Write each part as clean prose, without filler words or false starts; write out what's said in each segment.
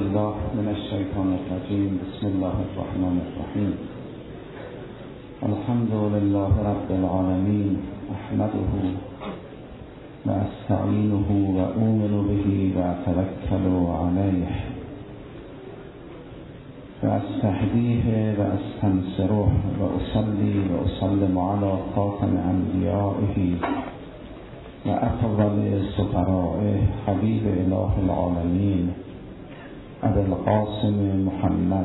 بالله من الشیطان الرجیم. بسم الله الرحمن الرحیم. الحمد لله رب العالمین. احمده و استعینه و اؤمن به و اتوکل علیه و استهدیه و استنصره و اصلی و اسلم علی خاتم انبیائه و افضل سفرائه حبیب اله العالمین ابی القاسم محمد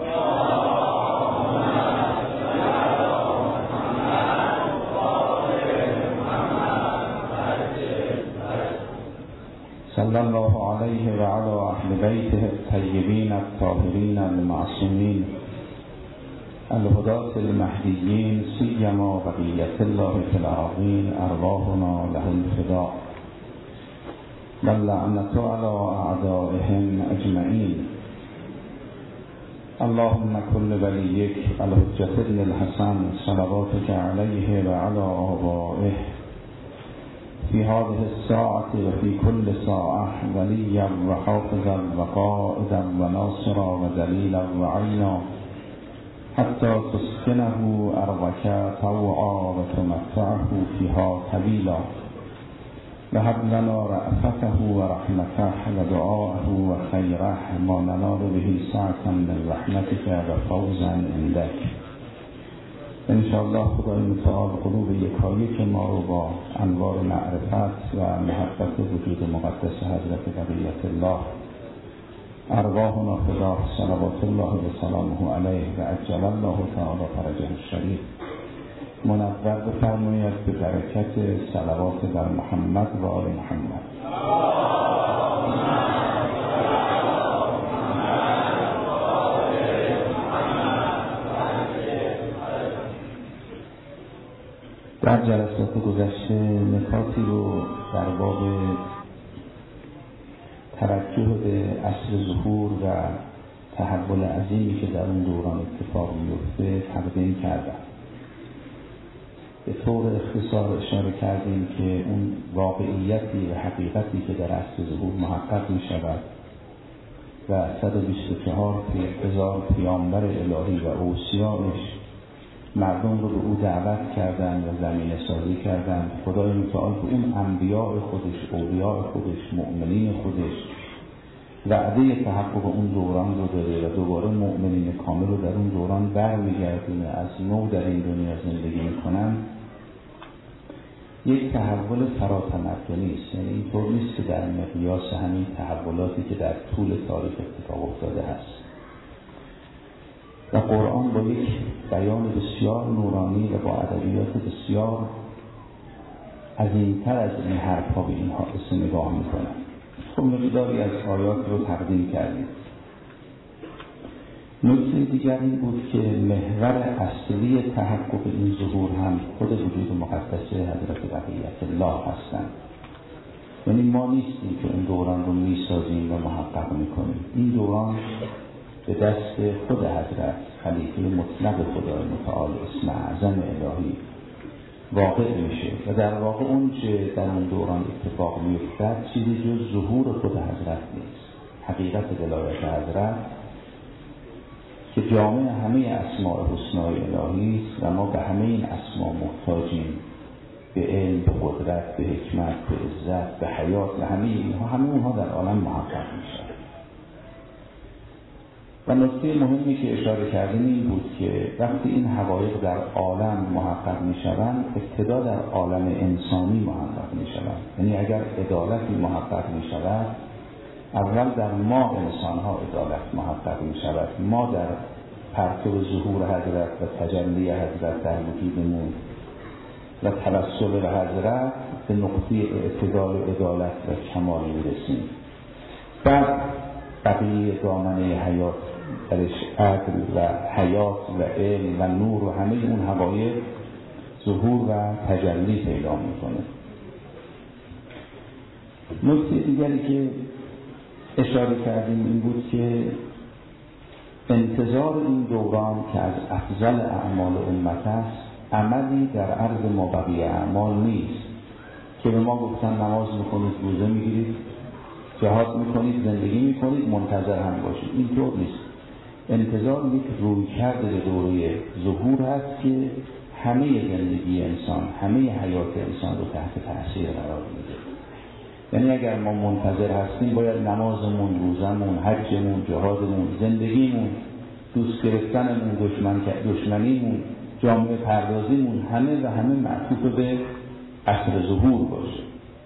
صلی الله علیه و علی اهل بیته الطیبین الطاهرین المعصومین الهداة المهدیین سیما بقیة الله فی الارضین ارواحنا له الفداء واللعنة على اعدائهم اجمعین. اللهم كن وليك الحجة ابن الحسن صلواتك عليه وعلى آبائه في هذه الساعة وفي كل ساعة وليا وحافظا وقائدا وناصرا ودليلا وعينا حتى تسكنه أرضك طوعا وتمتعه فيها طويلا وهب لنا رأفته ورحمته ودعاءه وخيره ما ننال به سعة من رحمتك وفوزا عندك. انشاءالله خدای متعال قلوب یکایک ما رو با انوار معرفت و محبت وجود مقدس حضرت بقیت الله ارواحنا فداه صلوات الله و سلامه علیه و عجل الله تعالی فرجه الشریف منور بفرماید به برکت صلوات بر محمد و آل محمد. در جلسات گذشته نکاتی رو در باب توجه به عصر ظهور و تحول عظیمی که در اون دوران اتفاق میفته تقدیم کردم. به طور اختصار اشاره کردیم که اون واقعیتی و حقیقتی که در عصر ظهور محقق می شود و 124,000 پیامبر الهی و اوصیانش مردم رو به او دعوت کردن و زمینه سازی کردن. خدای متعال به اون انبیاء خودش، اولیاء خودش، مؤمنین خودش وعده تحقق اون دوران رو داده و دوباره مؤمنین کامل رو در اون دوران برمیگردونه از نو در این دنیا زندگی میکنن. یک تحول فراتمدنی است، یعنی اینطور نیست که در مقیاس همین تحولاتی که در طول تاریخ اتفاق افتاده هست. و قرآن با یک بیان بسیار نورانی و با ادبیات بسیار عظیم‌تر از این حرف‌ها به این حادثه نگاه می‌کنه. خب مقداری از آیات رو تقدیم کردیم. نکته دیگر این بود که محور اصلی تحقق این ظهور هم خود وجود مقدس حضرت بقیت الله هستند. یعنی ما نیستیم که این دوران رو می‌سازیم و محقق می‌کنیم. این دوران به دست خود حضرت خلیفه مطلق خدای متعال اسم اعظم الهی واقع میشه و در واقع اون چه در اون دوران اتفاق میفتد چیزی جز ظهور خود حضرت نیست. حقیقت ولایت حضرت که جامع همه اسماء حسنای الهی است و ما به همه این اسما محتاجیم، به علم، به قدرت، به حکمت، به عزت، به حیات و همه اونها در عالم محقق میشه. و نکته مهمی که اشاره کردیم این بود که وقتی این حقایق در عالم محقق می شوند ابتدا در عالم انسانی محقق می شوند. یعنی اگر عدالتی محقق می شود اول در ما انسان ها عدالت محقق می شود. ما در پرتو ظهور حضرت و تجلی حضرت در وجودمون و توسل به حضرت به نقطه اعتدال و عدالت و کمال می رسیم. بعد بقیه دامنه حیات درش عدل و حیات و علم و نور و همه اون حقایق ظهور و تجلی پیدا میکنه. نکته دیگری که اشاره کردیم این بود که انتظار این دوران که از افضل اعمال امت است عملی در عرض ما بقیه اعمال نیست که به ما گفتن نماز میکنید، روزه میگیرید جهاد میکنید، زندگی میکنید، منتظر هم باشید. اینطور نیست. انتظار یک رویکرد به دوره ظهور هست که همه زندگی انسان، همه حیات انسان رو تحت تاثیر قرار میده. یعنی اگر ما منتظر هستیم باید نمازمون، روزمون، حجمون، جهادمون، زندگیمون، دوست گرفتنمون، دشمنیمون، جامعه پردازیمون همه معطوف به عصر ظهور باشه.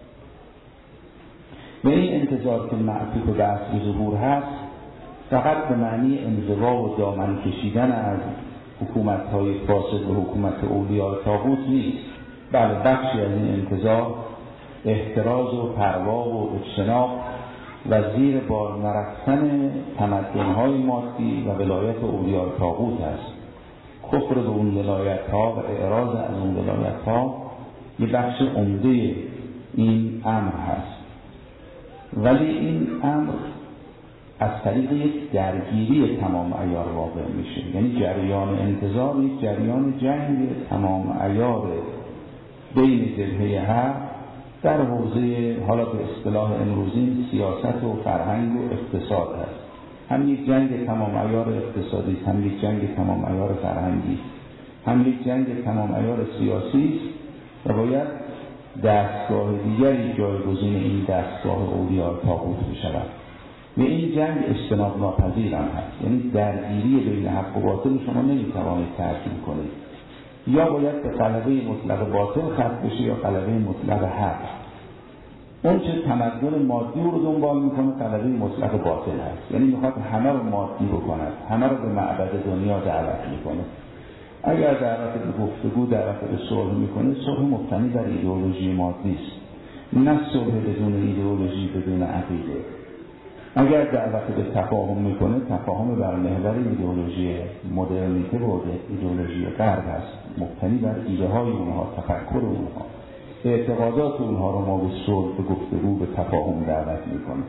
و این انتظار که معطوف به عصر ظهور هست فقط به معنی انزوا و دامن کشیدن از حکومت‌های فاسد و حکومت اولیاء طاغوت نیست. بله، بخشی از این انتظار احتراز و پروا و اجتناب و زیر بار نرفتن تمدن‌های مادی و ولایت اولیاء طاغوت است. کفر به اون ولایت‌ها و اعراض از اون ولایت‌ها یه بخش عمده این امر هست. ولی این امر از طریق یک درگیری تمام عیار واقع میشه. یعنی جریان انتظار یک جریان جنگ تمام عیار بین جبهه حق در حوزه، حالا به اصطلاح امروزی، سیاست و فرهنگ و اقتصاد هست. هم یک جنگ تمام عیار اقتصادی، هم یک جنگ تمام عیار فرهنگی، هم یک جنگ تمام عیار سیاسی و باید دستگاه دیگری جایگزین این دستگاه اولیاء طاغوت بشود. و این جنگ اجتناب ناپذیر هم هست. یعنی درگیری بین حق و باطل شما نمیتوانید ترکیب کنید. یا باید به غلبه مطلق باطل ختم بشه یا غلبه مطلق حق. اون چه تمدن مادی رو دنبال میکنه غلبه مطلق باطل هست. یعنی میخواد همه رو مادی بکند، همه رو به معبد دنیا دعوت میکنه. اگر دعوت به گفتگو، دعوت به صلح میکنه، صلح مبتنی بر ایدئولوژی مادی است، نه صلح بدون ایدئولوژی، بدون عقیده. اگر دعوت به تفاهم میکنه، تفاهم بر محور ایدئولوژی مدرنیته و ایدئولوژی غرب است، مبتنی بر ایده های اونها، تفکر اونها، اعتقادات اونها رو ما به صلح، به گفتگو، به تفاهم دعوت میکنه.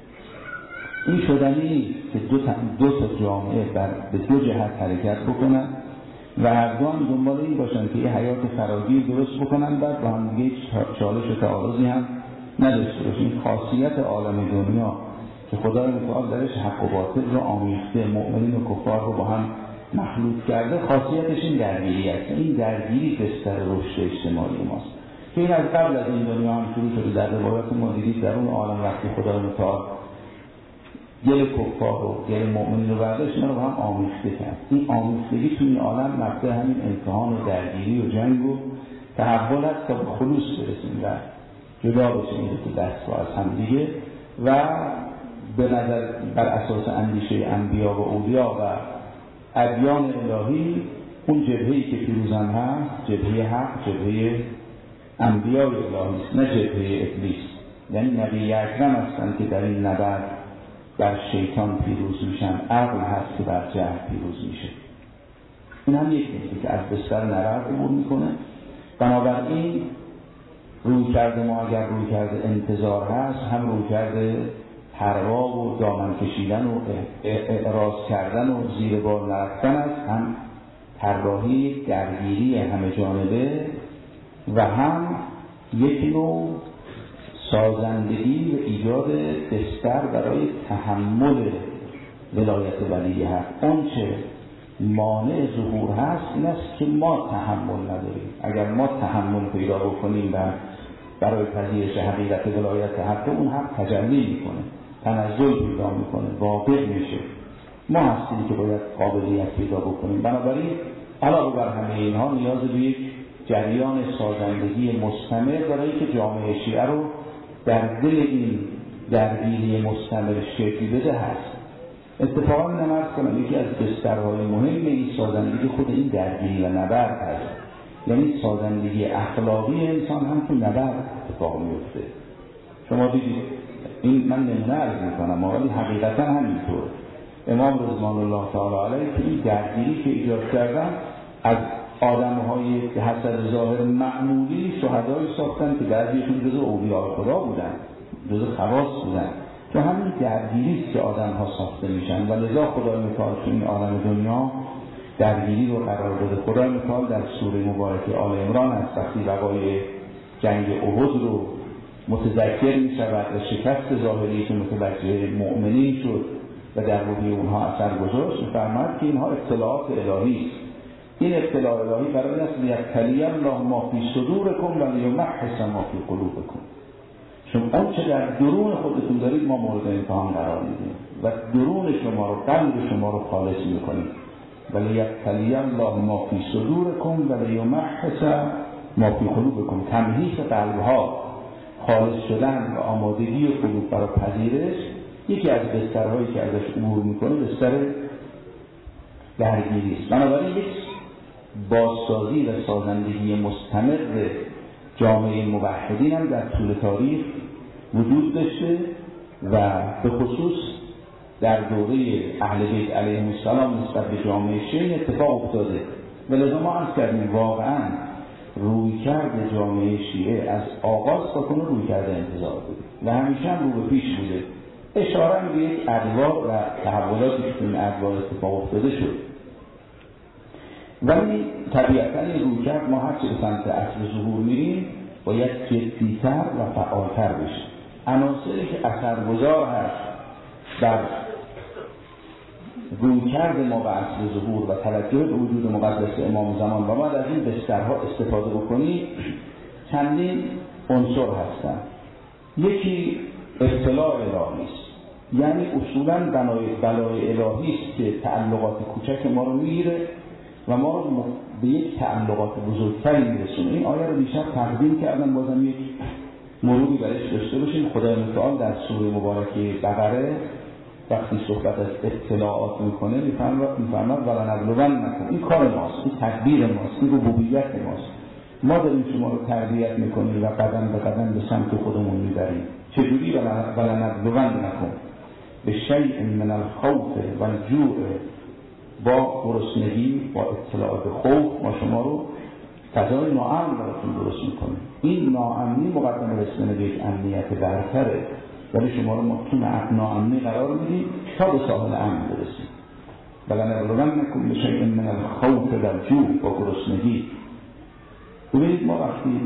این شدنی که دو تا جامعه به دو جهت حرکت بکنن و هر دو هم دنبال این باشن که یه حیات فراگیر درست بکنن، بعد با هم دیگه چالش و تعارضی هم نداشته باشه. این خاصیت عالم دنیا که خدای متعال درش حق و باطل رو آمیخته، مؤمنین و کفار رو با هم مخلوط کرده، خاصیتش این درگیری است. این درگیری بستر رشد اجتماعی ماست که این از قبل از این دنیا هم شروع شده. در روایات ما دیدید در اون عالم وقتی خدای متعال گل کفار و گل مؤمنین رو برداشت، اینا رو با هم آمیخته کرد. این آمیختگی تو این عالم مبدأ همین امتحان و درگیری و جنگ و تحول است تا به خلوص برسیم و جدا بشیم این دو دستگاه از هم دیگه و به نظر بر اساس اندیشه انبیا و اولیا و ادیان الهی اون جبهه‌ای که پیروزن هست، جبهه حق، جبهه انبیای الهی است، نه جبهه ابلیس. یعنی نبی اکرم هستند که در این نبرد بر شیطان پیروز میشن، عقل هست که بر جهل پیروز میشه. این هم یک نکته که از بستر نبرد عبور میکنه. بنابراین روی کرده ما اگر روی کرده انتظار هست، هم روی کرده پروا و دامن کشیدن و اعراض کردن و زیر بار نرفتن است، هم طراحی درگیری همه جانبه و هم یک نوع سازندگی و ایجاد بستر برای تحمل ولایت ولی حق. اون چه مانع ظهور هست این است که ما تحمل نداریم. اگر ما تحمل پیدا بکنیم و برای پذیرش حقیقت ولایت حق، اون حق تجلی میکنه، تنزل پیدا میکنه، واقع میشه. ما هستیم که باید قابلیت پیدا بکنیم. بنابراین علاوه بر همه اینها نیاز به یک جریان سازندگی مستمر برای که جامعه شیعه رو در دل این درگیری مستمر شکل بده هست. اتفاقا نمرد کنم یکی از بسترهای مهم این سازندگی خود این درگیری و نبرد هست. یعنی سازندگی اخلاقی انسان هم تو نبرد اتفاق میفته. شما دیدید این من نمونه عرض میکنم ولی حقیقتا همینطور. امام رضوان الله تعالی علیه که این درگیری که ایجاد کردن از آدم‌های حسب ظاهر معمولی شهدای ساختن که بعضیشون جزو اولیاء خدا بودن، جزو خواص بودن. تو همین درگیری که آدم‌ها ساخته میشن و لذا خدای متعال تو این عالم دنیا درگیری رو قرار داده. خدای متعال در سوره مبارکه آل عمران از وقتی وقایع جنگ احد رو متذکر می شود و شکست ظاهری که متوجه مؤمنین شد و در روحی اونها اثر گذاشت، می‌فرماید که اینها اطلاعات الهی است. این اطلاع الهی برای است لیبتلی الله ما فی صدورکم و لیمحص ما فی قلوبکم. چون آنچه در درون خودتون دارید ما مورد امتحان قرار میدیم و درون شما رو، قلب شما رو خالص میکنیم. و لیبتلی الله ما فی صدورکم و لیمحص ما فی قلوبکم. تمحیص قلبها، خالص شدن و آمادگی قلوب برای پذیرش یکی از بسترهایی که ازش عبور میکنه بستر درگیری است. بنابراین یک بازسازی و سازندگی مستمر جامعه موحدین هم در طول تاریخ وجود داشته و به خصوص در دوره اهل بیت علیهم السلام نسبت به جامعه شیعه اتفاق افتاده و لذا ما عرض کردیم واقعا رویکرد جامعه شیعه از آغاز تا کنون رویکرد انتظار بوده و همیشه هم رو به پیش بوده. اشاره به یک ادوار و تحولاتی که این ادوار اتفاق افتاده شد، ولی طبیعتاً این رویکرد ما هرچه به سمت اصل ظهور میریم باید جدی‌تر و فعالتر بشه. عناصری که اثرگذار هست در رویکرد ما به اصل ظهور و توجه به وجود مقدس امام زمان و ما از این بسترها استفاده بکنیم چندین عنصر هستند. یکی اطلاع الهی است، یعنی اصولاً بلای الهی است که تعلقات کوچک ما رو میگیره و ما رو به یک تعلقات بزرگتری میرسونه. این آیه رو بیشتر تقدیم کردم، بازم یک مروری برش داشته باشیم. خدای متعال در سوره مبارکه بقره وقتی صحبت از اطلاعات میکنه میفرماد ولنبلونکم. این کار ماست، این تدبیر ماست، این ربوبیت ماست. ما داریم شما رو تربیت میکنیم و قدم به قدم به سمت خودمون میبریم. چجوری؟ ولنبلونکم به شیء من الخوف و الجوع، با گرسنگی، با اطلاع به خوف ما شما رو فضای ناامن براتون درست میکنیم. این ناامنی مقدم رسیدن به یک امنیت برتره، ولی شما رو ما تو ناامنی قرار میدیم تا به ساحل امن برسیم. ولنبلونکم بشیء من الخوف و الجوع، با گرسنگی. ببینید ما وقتی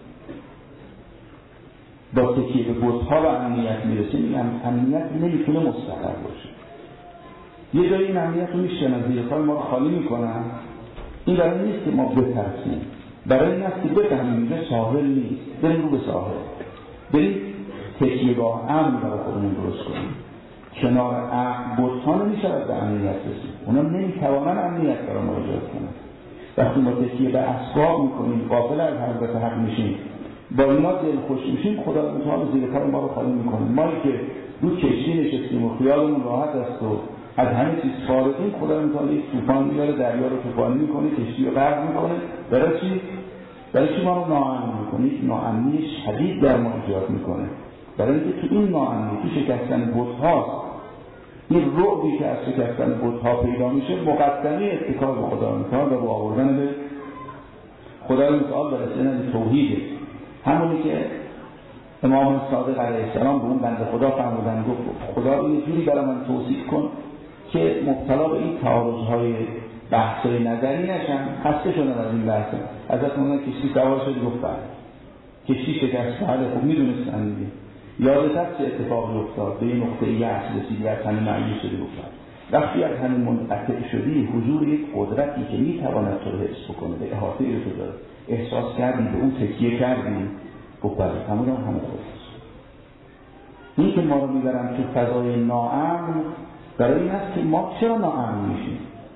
با تکیه به بت‌ها و امنیت میرسیم، این امنیت نمیتونه مستقر باشه. یه جایی این امنیت رو میشن از زیر پای ما رو خالی میکنن. این برای نیست که ما بترسیم، برای این است که بفهمیم اینجا ساحل نیست، بریم رو به ساحل، بریم تکیه‌گاه امن برای خودمون درست کنیم. کنار بت‌ها نمیشود به امنیت رسید، اونا نمیتوانن امنیت برای ما ایجاد کنن. وقتی ما تکیه به اسباب میکنیم، غافل از حضرت حق میشیم، با اینا دلخوش میشیم، خدا متعال زیر پای ما رو خالی میکنه. ما که رو کشتی نشستیم و خیالمون راحت است و از همه چیز فارغیم، خدا متعال یک طوفان میاره، دریا رو طوفانی میکنه، کشتی رو غرق میکنه. برای چی؟ برای چی ما رو ناامن میکنه؟ یک ناامنی شدید در ما ایجاد میکنه. برای اینکه تو این ناامنی، تو شکستن بت‌هاست، این رعبی که از شکستن بت‌ها پیدا میشه مقدمه اتکا به خدا متعال و آوردن به خدا متعال و رسیدن توحید. همونی که امام صادق علیه السلام به اون بنده خدا فرمودن، گفت خدا یه جوری برای من توصیف کن که مبتلا به این تعارض‌های بحث‌های نظری نشم. خسته شدن از این بحث. ازت موندن کشتی سوار شد، گفت کشتی شکست. بله خب میدونستن دیگه. یادت هست چه اتفاقی افتاد؟ به یه نقطه یأس رسیدی، از همین مایوس شدی. گفت وقتی از همین منقطع شدی، حضور یک قدرتی که میتواند تو رو حفظ بکنه، به احاطه تو داره، احساس کردی، به اون تکیه کردی. گفت بله همون خودست. این که ما رو میبرن تو فضای ناامن برای این است که ما چرا ناامن میشیم.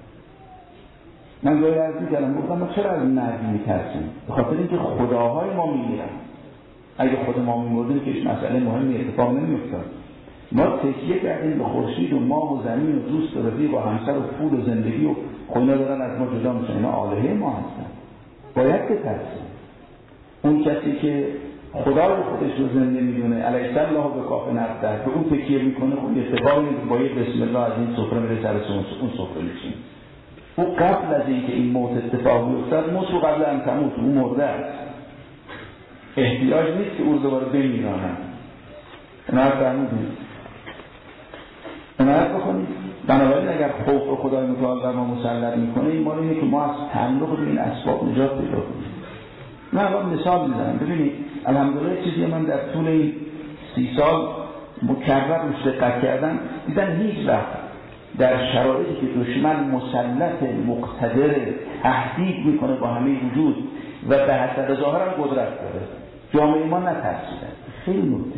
من گاهی عرض می‌کردم، گفتم ما چرا از این مرگ میترسیم؟ به خاطر اینکه خداهای ما میمیرن. اگه خود ما میمردیم که هیچ مسئله مهمی اتفاق نمیافتاد. ما تکیه کردیم به خورشید و ماه و زمین و دوست و رفیق و همسر و پول و زندگی و اینا دارن از ما جدا میشن. اینا آلهه ما هستن. باید بترسیم. اون کسی که خدا رو خودش رو زنده میدونه، علیه الله به کاف نفته، به اون تکیه میکنه، خود اتفاقی با یه بسم الله از این سفره میره سر اون سفره میشین. او قبل از اینکه این موت اتفاق بیفتد، موت قبل ان تموت، اون مرده است. احتیاج نیست که او دوباره بمیرانن. اونها فرمودیم اونها بکنید. بنابراین اگر خوف رو خدای متعال در ما مسلط میکنه، این مال اینه که ما از تعلق به این اسباب نجات پیدا کنیم. من الان مثال میزنم. ببینید الحمدلله چیزی من در طول این 30 سال مکرر روش دقت کردم، دیدن هیچ وقت در شرایطی که دشمن مسلط مقتدر تهدید میکنه با همه وجود و به حسب ظاهر هم قدرت داره، جامعه ما نترسیدن. خیلی نکته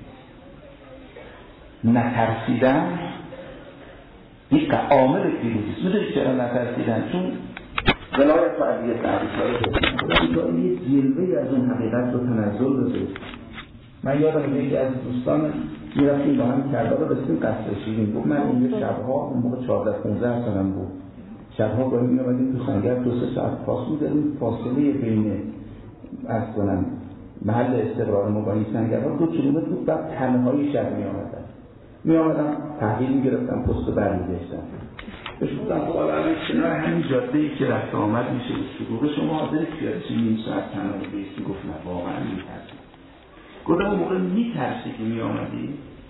ما نترسیدن یک عامل پیروزیست. میدونید چرا نترسیدن؟ چون ولایت و عدیه تعریف یه جلوه از اون حقیقت رو تنزل بده. من یادم یکی از دوستان میرفتیم با هم کربلا رسیدیم قصر شیرین، گفت من اونجا شبها اون موقع 14-15 سالم بود، شبها گاهی می‌آمدیم تو سنگر 2-3 ساعت پاس می‌دادیم، فاصله بین از کنم محل استقرار ما با این سنگرها 2 کیلومتر بود. بعد تنهایی شب می‌آمدم تحویل می‌گرفتم، پست برمی‌گشتم بهش گفتم خب الان کنار همین جاده‌ای که رفت آمد میشه شروع شما حاضر پیاده نیم ساعت تنهایی بیستی؟ گفت نه واقعا می‌ترسم. گفتم اون موقع می‌ترسی که می‌آمدی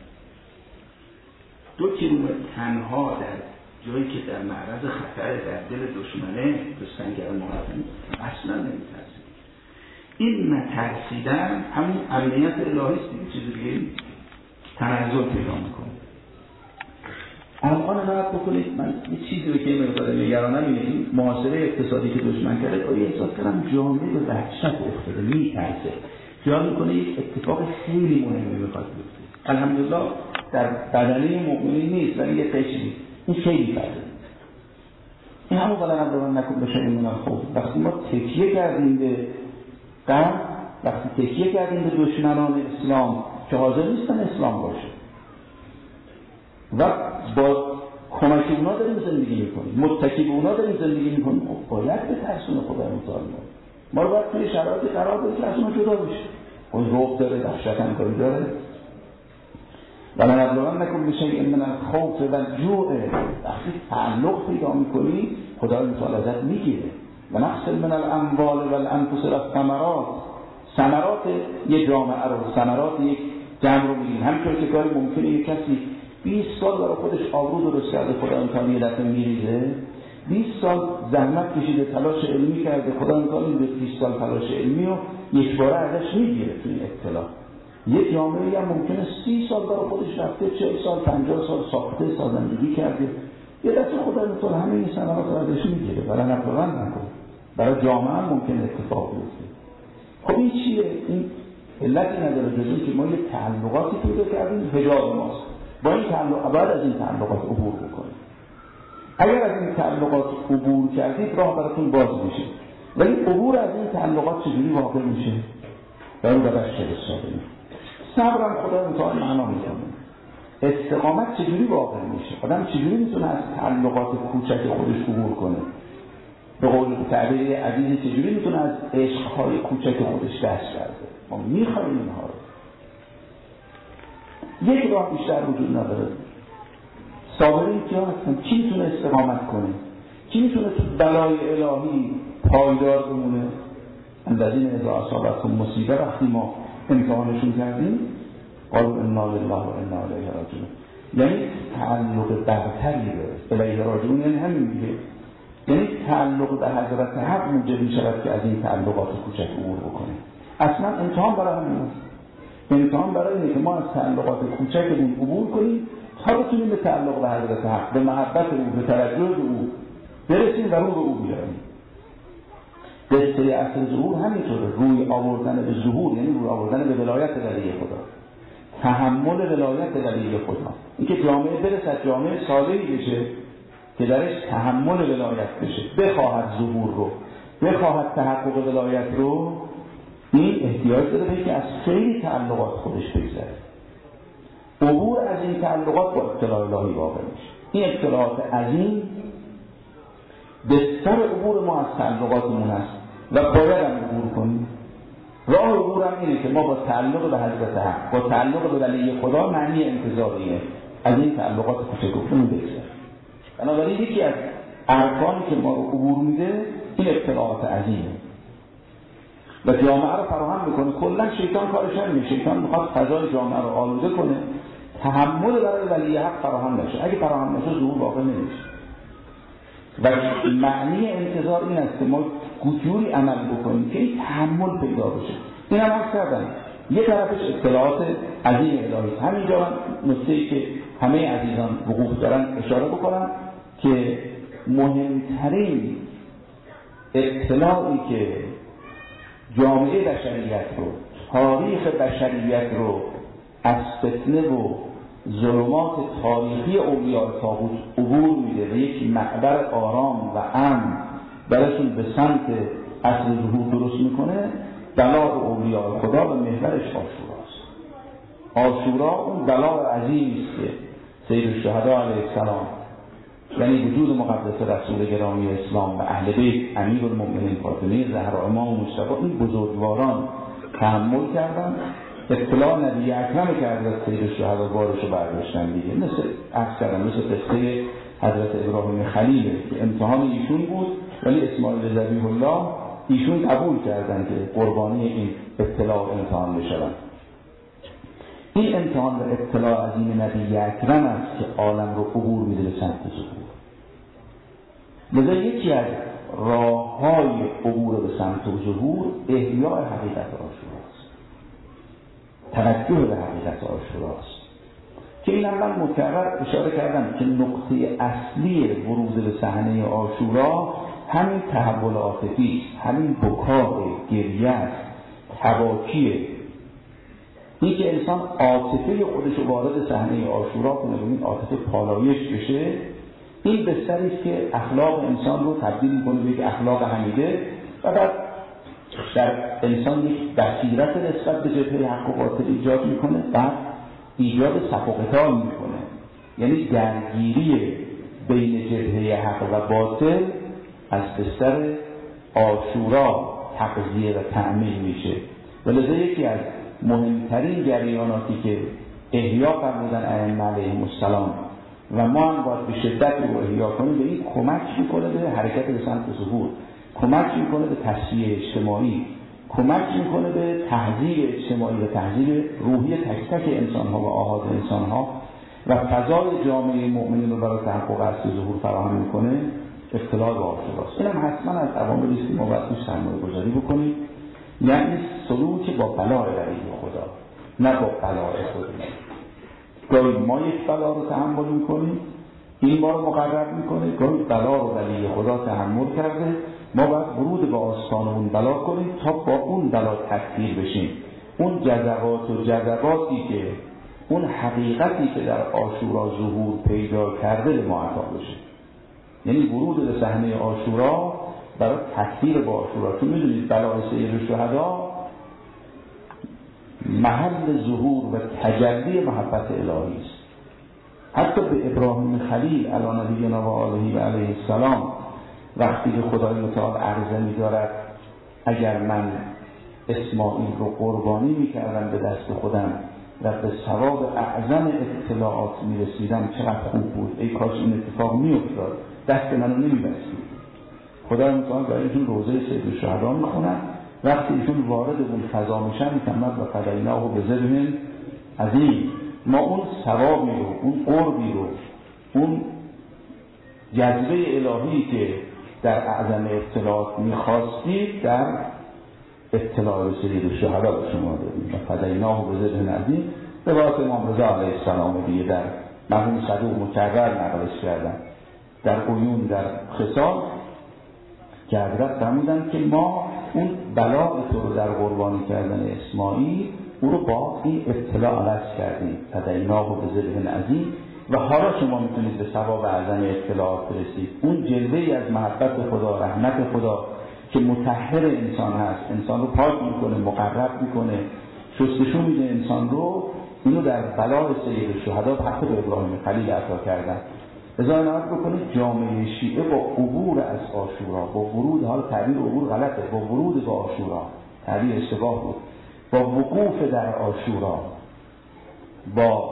2 کیلومتر تنها در جایی که در معرض خطر در دل دشمنه به سنگر محرم اصلا نمی‌ترسی. این نترسیدن همون امنیت الهی است دیگه، چیز دیگه تنزل پیدا می‌کنه. الان نباید بکنید من یه چیزی رو که مقدار نگرانم اینه، این محاصره اقتصادی که دشمن کرده آیا احساس کردم جامعه به وحشت افتاده، می‌ترسه، خیال میکنه یک اتفاق خیلی مهمی میخواد بیفته. الحمدلله در بدنه مؤمنین نیست ولی یه قشری این خیلی بده. این همون قدر نبران نکن بشه ایمون خوب. وقتی ما تکیه کردیم به غرب، وقتی تکیه کردیم به دشمنان اسلام که حاضر نیستن اسلام باشه و با کمک اونا داریم زندگی میکنیم، متکی به اونا داریم زندگی میکنیم، خب باید به ترسون خدا متعال ما رو باید توی شرایطی قرار بدیم که از اون جدا بشه. اون روح داره، دهشت هم داره. ولنبلون نکن بشیء من الخوف والجوع. وقتی تعلق پیدا میکنی خدای متعال ازت میگیره. و نقص من الاموال والانفس والثمرات. ثمرات یک جامعه رو، ثمرات یک جمع رو میگیم. همینطور که گاهی ممکنه یک کسی 20 سال برای خودش آبرو درست کرده، خدا امکان یه دفعه میریزه. 20 سال زحمت کشیده، تلاش علمی کرده، خدا امکان به 20 سال تلاش علمی رو یک باره ازش میگیره تو این اطلاع. یک جامعه هم ممکنه 30 سال برای خودش رفته، 40 سال 50 سال ساخته، سازندگی کرده، یه دفعه خدا امکان همه این ثمرات رو ازش میگیره. برای نقلان نکن، برای جامعه هم ممکنه اتفاق بیفته. خب این چیه؟ این علتی نداره جز این که ما یه تعلقاتی پیدا کردیم، حجاب ماست. با این تعلق باید از این تعلقات عبور بکنید. اگر از این تعلقات عبور کردید راه براتون باز میشه. ولی عبور از این تعلقات چجوری واقع میشه؟ برای روش ساده. صبرم خدا متعال معنا میکنه. استقامت چجوری واقع میشه؟ آدم چجوری میتونه از تعلقات کوچک خودش عبور کنه؟ به قول تعبیر عزیزی چجوری میتونه از عشقهای کوچک خودش دست برده؟ ما میخوایم اینها رو. یک راه بیشتر وجود نداره. صابرین که هستن، کی میتونه استقامت کنه؟ کی میتونه تو بلای الهی پایدار بمونه؟ الذین اذا اصابتهم مصیبه، وقتی ما امتحانشون کردیم قالوا انا لله و انا الیه راجعون، یعنی تعلق برتری داره. الیه راجعون یعنی همین میگه، یعنی تعلق به حضرت حق موجب میشود که از این تعلقات کوچک عبور بکنه. اصلا امتحان برای همین است. امتحان برای اینه که ما از تعلقات کوچکمون عبور کنیم تا بتونیم به تعلق به حضرت حق، به محبت او، به توجه او برسیم و رو به او بیاریم. قصه اصل ظهور همینطوره، روی آوردن به ظهور یعنی روی آوردن به ولایت ولی خدا، تحمل ولایت ولی خدا. اینکه جامعه برسد جامعه صالحی بشه که درش تحمل ولایت بشه، بخواهد ظهور رو، بخواهد تحقق ولایت رو، این احتیاج داره به که از خیلی تعلقات خودش بگذره. عبور از این تعلقات با اطلاع الهی واقع میشه. این اطلاعات عظیم بستر عبور ما از تعلقاتمون است و باید هم عبور کنیم. راه عبور هم اینه که ما با تعلق به حضرت حق، با تعلق به ولی خدا معنی انتظاریه از این تعلقات کوچکمون بگذره. بنابراین یکی از ارکانی که ما رو عبور میده این اطلاعات عظیمه و جامعه رو فراهم میکنه. کلا شیطان کارش همینه، شیطان میخواد فضای جامعه رو آلوده کنه، تحمل برای ولی حق فراهم نشه. اگه فراهم نشه ظهور واقع نمیشه. و معنی انتظار این است که ما جوری عمل بکنیم که این تحمل پیدا بشه. این هم عرض کردم یه طرفش اطلاعات عظیم الهی. همینجا نکته‌ای که همه عزیزان وقوف دارن اشاره بکنم که مهمترین اطلاعی که جامعه بشریت رو، تاریخ بشریت رو از فتنه و ظلمات تاریخی اولیاء طاغوت عبور میده و یک معبر آرام و امن براشون به سمت اصل ظهور درست میکنه، بلاغ اولیاء خدا و محورش عاشوراست. عاشورا اون بلاغ عظیمی است که سید الشهدا علیه السلام، یعنی وجود مقدس رسول گرامی اسلام و اهل بیت امیرالمؤمنین فاطمه زهرا امام مصطفی، این بزرگواران تحمل کردن. اطلاع نبی اکرم کرده از سید الشهدا بارشو برداشتن دیگه. مثل قصه حضرت ابراهیم خلیل که امتحان ایشون بود، ولی اسماعیل ذبیح الله ایشون قبول کردن که قربانی این اطلاع امتحان بشن. این امتحان و اطلاع عظیم نبی اکرم است که عالم رو عبور میده به سمت ظهور. لذا یکی از راه‌های عبور به سمت ظهور احیاء حقیقت عاشوراست، توجه به حقیقت عاشوراست که اینم من مکرر اشاره کردم که نقطه اصلی ورود به صحنه عاشورا همین تحول عاطفی است، همین بکای گریه است، تباکیه. این که انسان عاطفه خودش رو وارد صحنه عاشورا کنه و این عاطفه پالایش بشه، این بستری است که اخلاق انسان رو تبدیل می‌کنه به یک اخلاق حمیده و بعد در انسان یک بصیرت نسبت به جبهه حق و باطل ایجاد می‌کنه، بعد ایجاد صف و قتال می‌کنه، یعنی درگیری بین جبهه حق و باطل از بستر عاشورا تغذیه و تأمین میشه. ولذا یکی از مهمترین جریاناتی که احیا فرمودن ائمه علیهم السلام و ما هم باید به شدت رو احیا کنیم، به این کمک میکنه به حرکت به سمت ظهور، کمک میکنه به تصفیه اجتماعی، کمک میکنه به تهذیب اجتماعی و تهذیب روحی تک تک انسان ها و آحاد انسان ها و فضای جامعه مؤمنین رو برای تحقق اصل ظهور فراهم میکنه. اطلاع به عاشوراست. این هم حتما از عواملی است که ما باید توش سرمایه گذاری بکنیم، یعنی سلوک با بلاء ولی خدا، نه با بلاء خودمون. گاهی ما یک بلا رو تحمل میکنیم، این ما رو مقرر میکنه، گاهی بلا رو ولی خدا تحمل کرده، ما باید ورود به آستان اون بلا کنیم تا با اون بلا تکثیر بشیم. اون جذبات و جذباتی که اون حقیقتی که در عاشورا ظهور پیدا کرده به ما عطا بشه. یعنی ورود به صحنه عاشورا برای تکثیر با عاشورا، چون میدونید بلای سید الشهدا محل ظهور و تجلی محبت الهی است. حتی به ابراهیم خلیل علی نبینا و آله و علیه السلام وقتی که خدای متعال عرضه می‌دارد اگر من اسماعیل رو قربانی می‌کردم به دست خودم و به ثواب اعظم اطلاعات می‌رسیدم چقدر خوب بود، ای کاش این اتفاق می‌افتاد، دست منو نمی‌بستید. خدای متعال برای ایشون روزه سید الشهدا می‌خونن، وقتی ایشون وارد اون فضا میشن می‌فهمد و فدیناه بذبح عظیم، ما اون ثوابی رو، اون قربی رو، اون جذبه الهی که در اعظم اطلاعات می‌خواستید در اطلاع سید الشهدا به شما دادیم و فدیناه بذبح عظیم. روایت امام رضا علیه السلام دیگه در مرحوم صدوق مکرر نقلش کردن، در عیون در خصال که حضرت فرمودن که ما اون بلاء تو رو در قربانی کردن اسماعیل او رو با این اطلاع عوض کردیم، فدیناه بذبح عظیم، و حالا شما میتونید به ثواب اعظم اطلاعات برسید. اون جلوه‌ای از محبت خدا، رحمت خدا که مطهر انسان هست، انسان رو پاک میکنه، مقرب میکنه، شستشو میده انسان رو، اینو در بلاء سید الشهدا حتی به ابراهیم خلیل عطا کردن. لذا نگاه بکنید جامعه شیعه با عبور از عاشورا، با ورود، حالا تعبیر عبور غلطه، با ورود به عاشورا، تعبیر اشتباه بود، با وقوف در عاشورا، با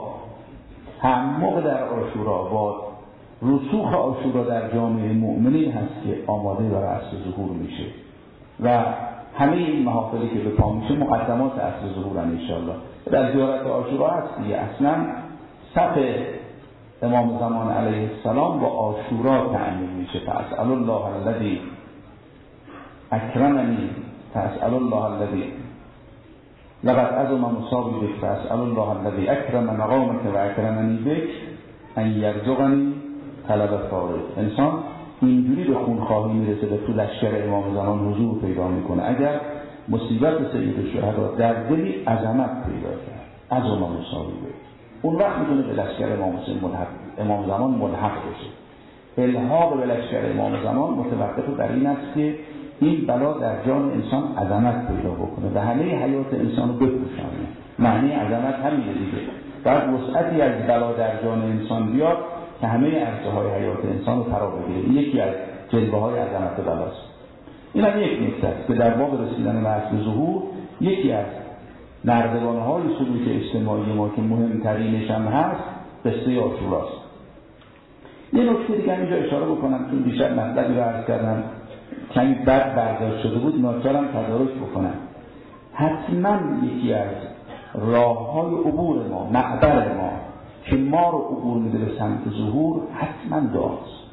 تعمق در عاشورا، با رسوخ عاشورا در جامعه مؤمنین هست که آماده برای اصل ظهور میشه و همه این محافلی که به پا میشه مقدمات اصل ظهور ان انشاءالله. در زیارت عاشورا هست دیگه، اصلا صف امام زمان علیه السلام با عاشورا تأمین میشه. فاسأل الله الذی اکرمنی، فاسأل الله الذی لقد عظم مصابی بک فاسأل الله الذی اکرم مقامک و اکرمنی بک ان یرزقنی طلب فارغ. انسان اینجوری به خونخواهی میرسه و تو لشکر امام زمان حضور پیدا میکنه اگر مصیبت سید الشهدا در دلی عظمت پیدا کرد، عظم مصابی بک، اون وقت میتونه به لشکر امام زمان ملحق بشه. الحاق به لشکر امام زمان متوقف بر این است که این بلا در جان انسان عظمت پیدا بکنه و همه حیات انسان رو بپوشانه. معنی عظمت همینه دیگه. بعد وسعتی از بلا در جان انسان بیاد که همه عرصه‌های حیات انسان رو فرا بگیره. این یکی از جلوه‌های عظمت بلاست. این هم یک نکته است که در باب رسیدن مرز به ظهور یکی از نردبان‌های سلوک اجتماعی ما که مهمترینش هم هست قصه عاشوراست. یه نکته دیگه اینجا اشاره بکنم چون دیشب مطلبی رو عرض کردم کمی بد برداشت شده بود، ناچارم تدارک بکنم. حتما یکی از راه‌های عبور ما، معبر ما که ما رو عبور میده به سمت ظهور حتما دعاست.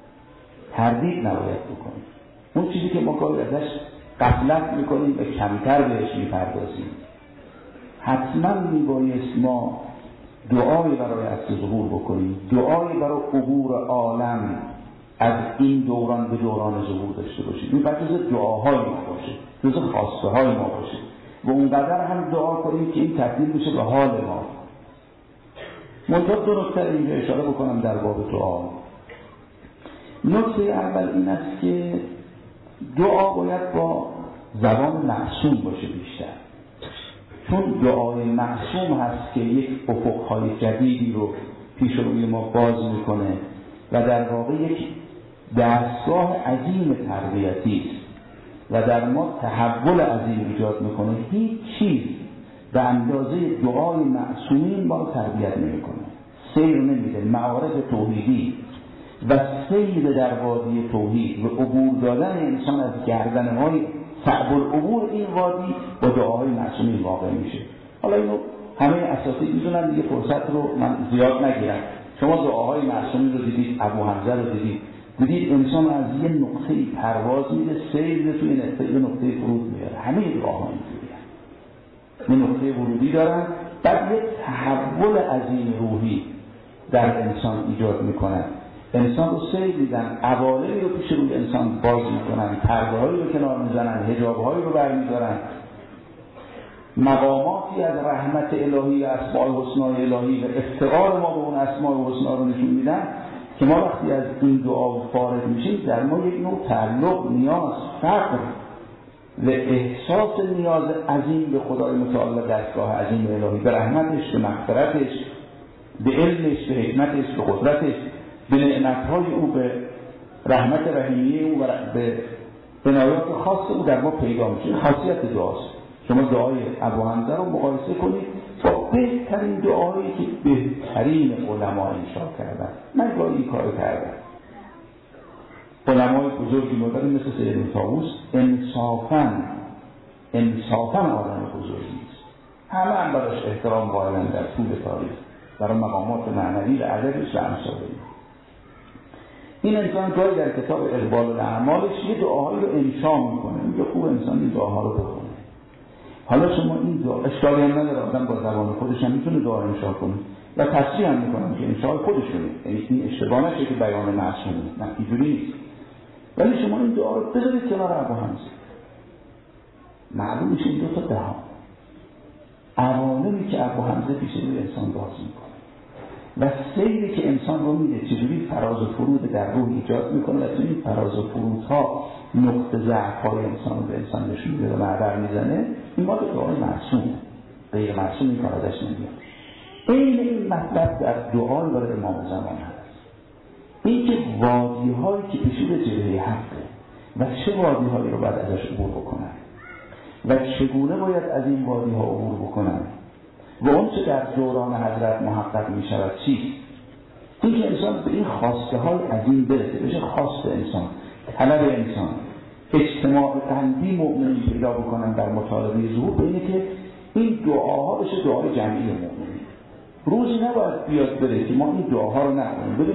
تردید نباید بکنیم. اون چیزی که ما گاهی ازش غفلت میکنیم و کمتر بهش میپردازیم. حتما میبایست ما دعایی برای عصر ظهور بکنیم، دعایی برای عبور عالم از این دوران به دوران ظهور داشته باشیم. این باید جز دعاهای ما باشه، جز خواسته های ما باشه و اونقدر هم دعا کنیم که این تبدیل بشه به حال ما. منتها دو نکته اینجا اشاره بکنم در باب دعا. نکته اول این است که دعا باید با زبان معصوم باشه بیشتر، چون دعای معصوم هست که یک افقهای جدیدی رو پیش روی ما باز میکنه و در واقع یک دستگاه عظیم تربیتی است و در ما تحول عظیم ایجاد میکنه. هیچ چیز به اندازه دعای معصومین ما رو تربیت نمیکنه، سیر نمیده. معارف توحیدی و سیر در وادی توحید و عبور دادن انسان از گردنهای صعب العبور این وادی با دعاهای معصومین واقع میشه. حالا اینو همه اساتید میدونن دیگه، فرصت رو من زیاد نگیرم. شما دعاهای معصومین رو دیدید، ابو حمزه رو دیدید انسان از یه نقطه پرواز میده، سیر میده توی یه نقطه فرود میاره. همه دعاها اینجوریه، یه نقطه ورودی دارن، بعد یه تحول عظیم روحی در انسان ایجاد میکنن. انسان رو سیر میدن، عوالمی رو پیش روی انسان باز میکنن، پرده‌هایی رو کنار میزنن، حجاب‌هایی رو برمیدارن، مقاماتی از رحمت الهی و اسماء الحسنی الهی و افتقار ما به اون اسماء الحسنی رو نشون میدن که ما وقتی از این دعا فارغ میشیم در ما یک نوع تعلق، نیاز، فقر و احساس نیاز عظیم به خدای متعال و دستگاه عظیم الهی، به رحمتش، به مغفرتش، به علمش، به حکمتش، به قدرتش، به نعمتهای او، به رحمت رحیمیه او و به عنایات خاص او در ما پیدا میشه. خاصیت دعاست. شما دعای ابو حمزه رو مقایسه کنید با بهترین دعایی که بهترین علما انشا کردن. من گاهی این کارو کردم. علمای بزرگی مداری مثل سید طاووس انصافاً آدم بزرگی است. همه براش احترام قائلن در طول تاریخ، برای مقامات معنوی و ادبش و امثالی. این انسان گاهی در کتاب اقبال الاعمالش یه دعاهایی رو انشا میکنه. میگه خوب انسان این دعاها رو بکنه. حالا شما این دعا اشکالی هم نداره، آدم با زبان خودش هم میتونه دعا انشا کنه و تصریح هم میکنه که انشاء خودشونه، یعنی این اشتباه نشه که بیان معصومه، نه اینجوری نیست. ولی شما این دعا رو بذارید کنار ابو حمزه، معلوم میشه این دو تا دعا عوالمی که ابو حمزه پیش روی انسان باز میکنه و سیری که انسان رو میده چجوری فراز و فرود در روح ایجاد میکنه و این فراز و فرودها نقطه ضعف‌های انسان رو به انسان نشون میده و معبر میزنه. این ما به دعای معصوم، غیر معصوم این کار ازش نمیاد. این مطلب در دعای برای امام زمان هست. این که وادی‌هایی که پیش روی جلوه حقه و چه وادی‌هایی رو باید ازش عبور بکنن و چگونه باید از این وادی‌ها عبور بکنن و اون چه در دوران حضرت محقق می شود چیست؟ این که انسان به این خواسته های عظیم برسه، بشه خواست انسان، طلب انسان، اجتماع قلبی مؤمنین پیدا بکنن در مطالبه ظهور، به اینه که این دعاها بشه دعای جمعی مؤمنین. روزی نباید بیاد بره که ما این دعاها رو نکنیم. ببینید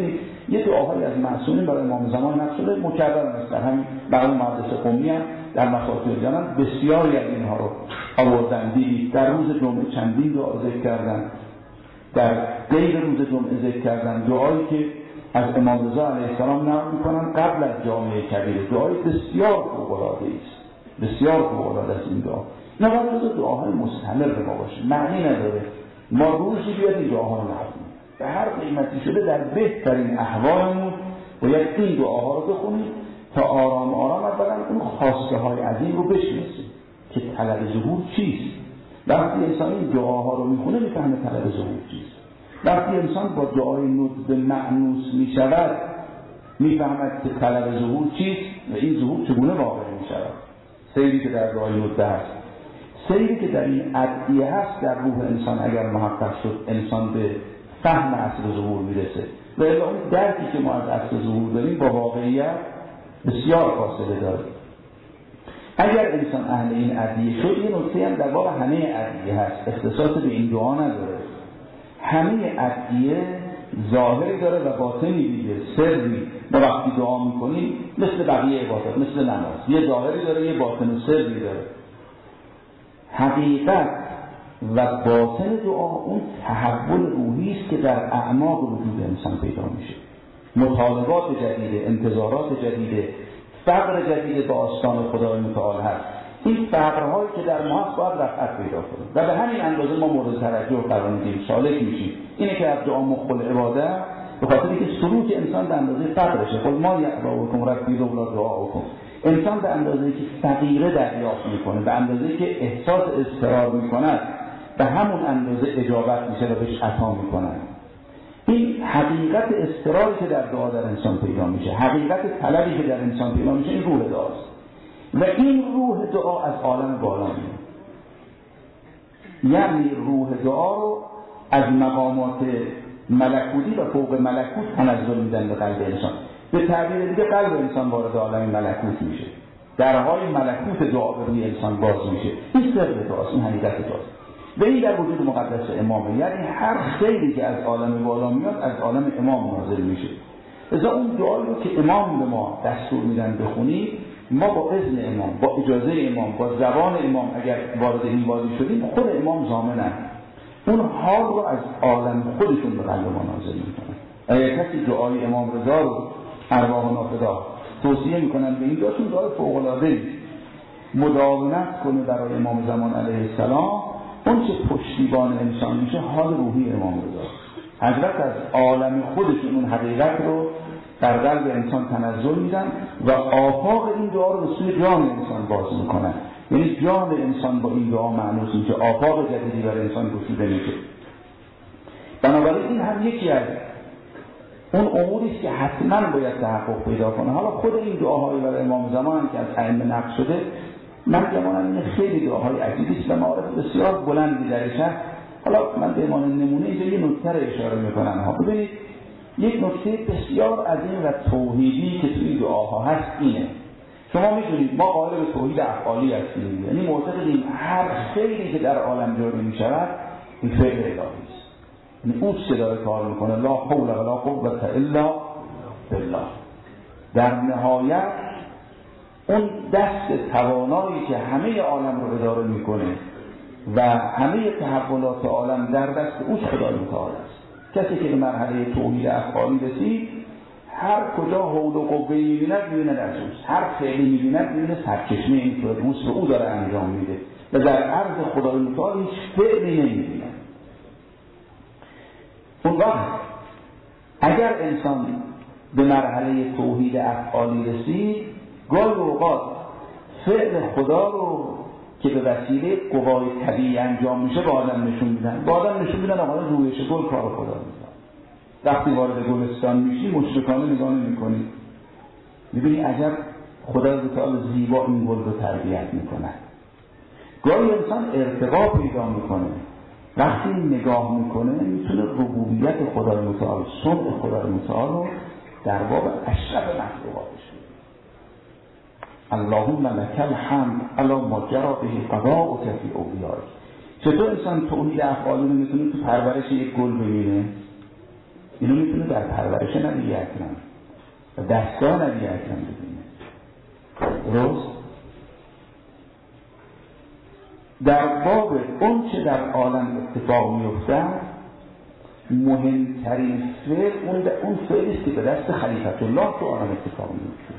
یه دعاهایی از معصومین برای امام زمان نقل شده مکرر است. در همین برای مدرسه قمی هم در مفاتیح جنان بسیاری از اینها رو آوردن. دیدید در روز جمعه چندین دعا ذکر کردن، در غیر روز جمعه ذکر کردن دعایی که از امام رضا علیه السلام نقل می‌کنن قبل از جامعه کبیره. دعای بسیار فوق‌العاده است، بسیار فوق‌العاده است این دعا. نه باید دعاهای مستمر به ما باشه، معنی نداره ما روزی بیاد این دعاها رو نخونیم. به هر قیمتی شده در بهترین احوالمون باید این دعاها رو بخونیم تا آرام آرام اولا اون خواسته های عظیم رو بشناسیم که طلب ظهور چیست. وقتی انسان این دعاها رو میخونه میفهمه طلب ظهور چیست. وقتی انسان با دعای ندب مأنوس میشود میفهمد که طلب ظهور چیست و این ظهور چگونه واقع میشود. سیری که در دعای ندب هست، سیری که در این ادعیه هست در روح انسان اگر محقق شد انسان به فهم اصل ظهور میرسه و اون درکی که ما از اصل ظهور داریم با واقعیت بسیار فاصله داره. اگر انسان اهل این ادعیه شد، یه نکته هم در باب همه ادعیه هست، اختصاص به این دعا نداره. همه ادعیه ظاهری داره و باطنی دیگه، سری. ما وقتی دعا میکنیم مثل بقیه عبادات، مثل نماز، یه ظاهری داره یه باطن و سری داره. حقیقت و باطن دعا اون تحول روحی است که در اعماق وجود انسان پیدا میشه. مطالبات جدیده، انتظارات جدیده، فقر جدید به آستان خدای متعال هست. این فقرهایی که در ما هست باید رفعت پیدا کنه و به همین اندازه ما مورد توجه قرار میدیم، سالک میشیم. اینه که از دعا مخل عبادت به خاطر اینکه سلوک انسان به اندازه فقرشه. خود ما یعباکم ربی لولا دعاکم. انسان به اندازه‌ای که فقیره دریافت میکنه، به اندازه‌ای که احساس اضطرار میکنه، به همون اندازه اجابت میشه و بهش عطا میکنن. این حقیقت اضطراری که در دعا در انسان پیدا میشه، حقیقت طلبی که در انسان پیدا میشه، این روح دعاست و این روح دعا از عالم بالا میاد. یعنی روح دعا رو از مقامات ملکوتی و فوق ملکوت تنزل میدن به قلب انسان. به تعبیر دیگه قلب انسان وارد عالم ملکوت میشه، درهای ملکوت دعا به روی انسان باز میشه. این سر دعاست، این حقیقت دعاست و این در وجود مقدس امامه. یعنی هر خیری که از عالم بالا میاد از عالم امام نازل میشه. لذا اون دعایی رو که امام به ما دستور میدن بخونیم، ما با اذن امام، با اجازه امام، با زبان امام اگر وارد این وادی شدیم، خود امام ضامنن اون حال رو از عالم خودشون به قلب ما نازل میکنن. اگر کسی دعای امام رضا رو ارواح نافدا توصیه میکنن به این دعا، چون دعای فوق العاده مداومت کنه برای امام زمان علیه السلام، اون چه پشتیبان انسان میشه حال روحی امام رضا. حضرت از عالم خودشون اون حقیقت رو در قلب انسان تنزل میدن و آفاق این دعا رو به سوی جان انسان باز میکنن. یعنی جان انسان با این دعا معنوس میشه، آفاق جدیدی برای انسان گشوده میشه. بنابراین این هم یکی از اون اموری است که حتما باید تحقق پیدا کنه. حالا خود این دعاهای برای امام زمان که از ائمه نقل شده، من گمانم این خیلی دعاهای عجیبی است و معارف بسیار بلندی درش هست. حالا من به عنوان نمونه اینجا یه نکته رو اشاره میکنم. ببینید یک نکته بسیار عظیم و توحیدی که توی دعاها هست اینه. شما میدونید ما قائل به توحید افعالی هستیم، یعنی معتقدیم هر خیری که در عالم جاری میشود این فعل الهی است. یعنی اوست که داره کار میکنه، لا حول ولا قوة الا بالله. در نهایت اون دست توانایی که همه عالم رو اداره میکنه و همه تحولات عالم در دست اوست خدای متعال است. کسی که به مرحله توحید افعالی رسید، هر کجا حول و قوه میبیند میبیند از اوست، هر فعلی میبیند میبیند سرچشمه این اوست و او داره انجام میده و در عرض خدای متعال هیچ فعلی نمیبیند. اون وقت اگر انسان به مرحله توحید افعالی رسید، گاهی اوقات فعل خدا رو که به وسیله قوای طبیعی انجام میشه به آدم نشون میدن. به آدم نشون میدن آقای رویش گل کار خدا میدن. وقتی وارد گلستان میشی مشرکانه نگاه نمی‌کنی، میبینی عجب خدا تعالی زیبا این گل رو تربیت میکنه. گاهی انسان ارتقا پیدا میکنه، وقتی نگاه میکنه میتونه ربوبیت خدای متعال، صنع خدای متعال رو در باب اشرف مخلوقاتش. اللهم لك الحمد علی ما جرى به قضاءک فی اولیائک. چطور انسان توحید افعالی رو میتونه تو پرورش یک گل ببینه؟ اینو میتونه در پرورش نبی اکرم و دستگاه نبی اکرم ببینه. درست؟ در باب اون چه در عالم اتفاق میفتد مهمترین فعل اون فعلی است که به دست خلیفت الله تو عالم اتفاق میفته.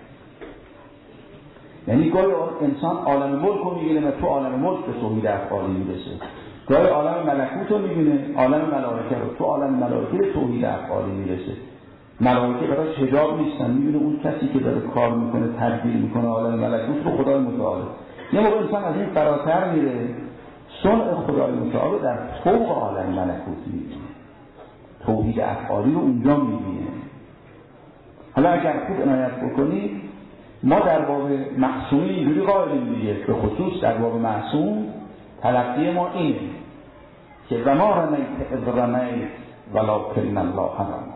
یعنی گاهی انسان عالم ملک رو میبینه و تو عالم ملک به توحید افعالی میرسه، گاهی عالم ملکوت رو میبینه، عالم ملائکه رو تو عالم ملائکه به توحید افعالی میرسه. ملائکه براش حجاب نیستن، میبینه اون کسی که داره کار میکنه تدبیر میکنه عالم ملکوت رو خدای متعال. یه موقع انسان از این فراتر میره، صنع خدای متعال در فوق عالم ملکوت میبینه، توحید افعالی رو اونجا میبینه. حالا اگر خوب عنایت بکنید، ما در باب معصومی اینجوری قائلیم دیگه، به خصوص در باب معصوم تلقی ما اینه که و ما رمیت اذ رمیت ولکن الله رمی.